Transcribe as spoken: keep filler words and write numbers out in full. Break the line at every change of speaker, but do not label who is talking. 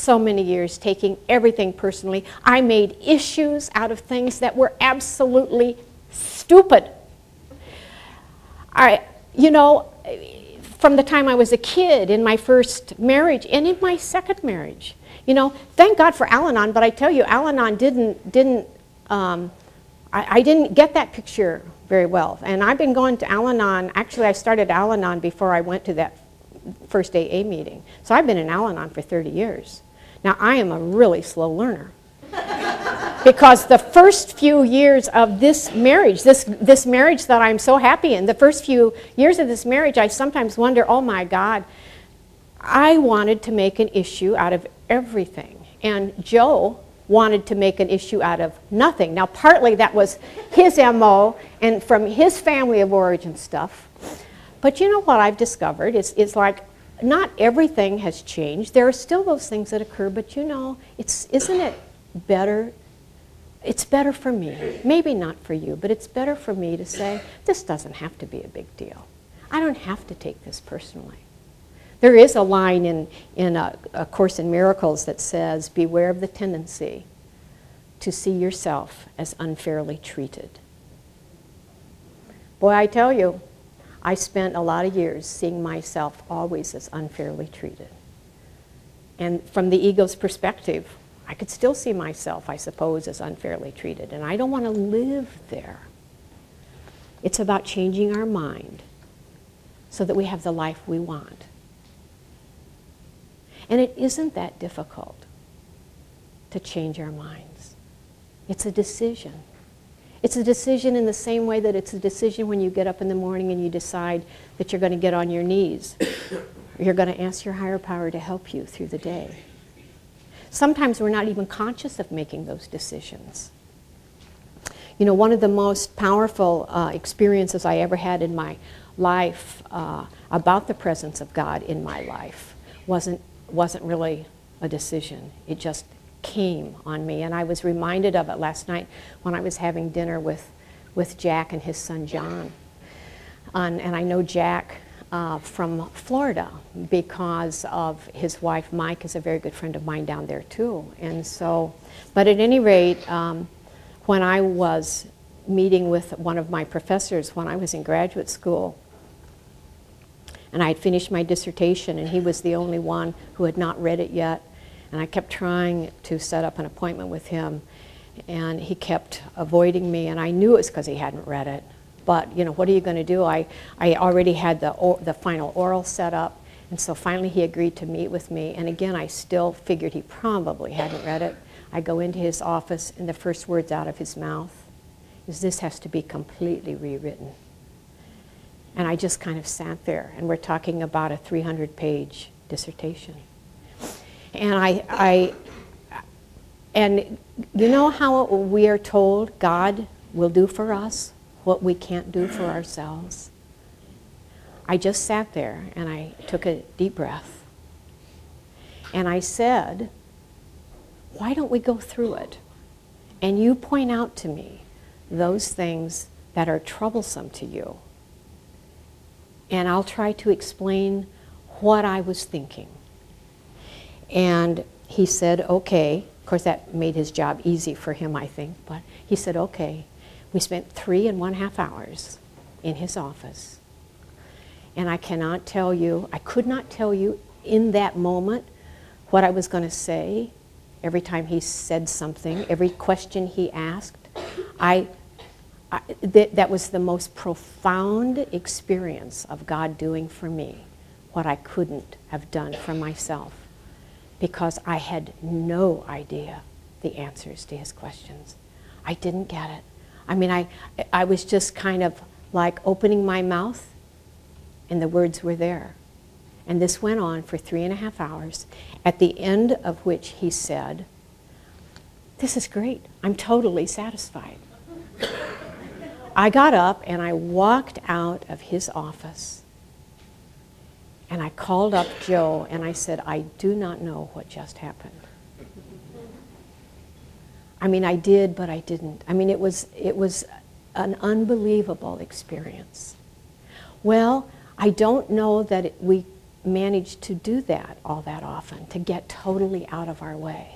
so many years taking everything personally. I made issues out of things that were absolutely stupid. I, you know, from the time I was a kid, in my first marriage, and in my second marriage, you know, thank God for Al-Anon, but I tell you, Al-Anon didn't, didn't um, I, I didn't get that picture very well. And I've been going to Al-Anon, actually I started Al-Anon before I went to that first A A meeting. So I've been in Al-Anon for thirty years. Now I am a really slow learner. Because the first few years of this marriage, this, this marriage that I'm so happy in, the first few years of this marriage, I sometimes wonder, oh my God, I wanted to make an issue out of everything. And Joe wanted to make an issue out of nothing. Now partly that was his M O and from his family of origin stuff. But you know what I've discovered? It's, it's like not everything has changed. There are still those things that occur, but you know, it's, isn't it better? It's better for me. Maybe not for you, but it's better for me to say, this doesn't have to be a big deal. I don't have to take this personally. There is a line in, in a, a Course in Miracles that says, beware of the tendency to see yourself as unfairly treated. Boy, I tell you, I spent a lot of years seeing myself always as unfairly treated. And from the ego's perspective, I could still see myself, I suppose, as unfairly treated. And I don't want to live there. It's about changing our mind so that we have the life we want. And it isn't that difficult to change our minds. It's a decision. It's a decision in the same way that it's a decision when you get up in the morning and you decide that you're going to get on your knees. You're going to ask your higher power to help you through the day. Sometimes we're not even conscious of making those decisions. You know, one of the most powerful uh, experiences I ever had in my life uh, about the presence of God in my life wasn't, wasn't really a decision. It just came on me, and I was reminded of it last night when I was having dinner with, with Jack and his son John. Um, and I know Jack uh, from Florida because of his wife Mike is a very good friend of mine down there too. And so, but at any rate, um, when I was meeting with one of my professors when I was in graduate school, and I had finished my dissertation, and he was the only one who had not read it yet. And I kept trying to set up an appointment with him, and he kept avoiding me, and I knew it was because he hadn't read it. But, you know, what are you going to do? I, I already had the, or, the final oral set up, and so finally he agreed to meet with me. And again, I still figured he probably hadn't read it. I go into his office, and the first words out of his mouth is, this has to be completely rewritten. And I just kind of sat there, and we're talking about a three hundred page dissertation. And I, I, and you know how we are told God will do for us what we can't do for ourselves? I just sat there and I took a deep breath. And I said, why don't we go through it? And you point out to me those things that are troublesome to you. And I'll try to explain what I was thinking. And he said, okay. Of course, that made his job easy for him, I think. But he said, okay. We spent three and one half hours in his office. And I cannot tell you, I could not tell you in that moment what I was going to say. Every time he said something, every question he asked, I, I th that was the most profound experience of God doing for me what I couldn't have done for myself, because I had no idea the answers to his questions. I didn't get it. I mean, I, I was just kind of like opening my mouth, and the words were there. And this went on for three and a half hours, at the end of which he said, this is great. I'm totally satisfied. I got up and I walked out of his office, and I called up Joe and I said, I do not know what just happened. I mean, I did, but I didn't. I mean, it was, it was an unbelievable experience. Well, I don't know that it, we manage to do that all that often, to get totally out of our way.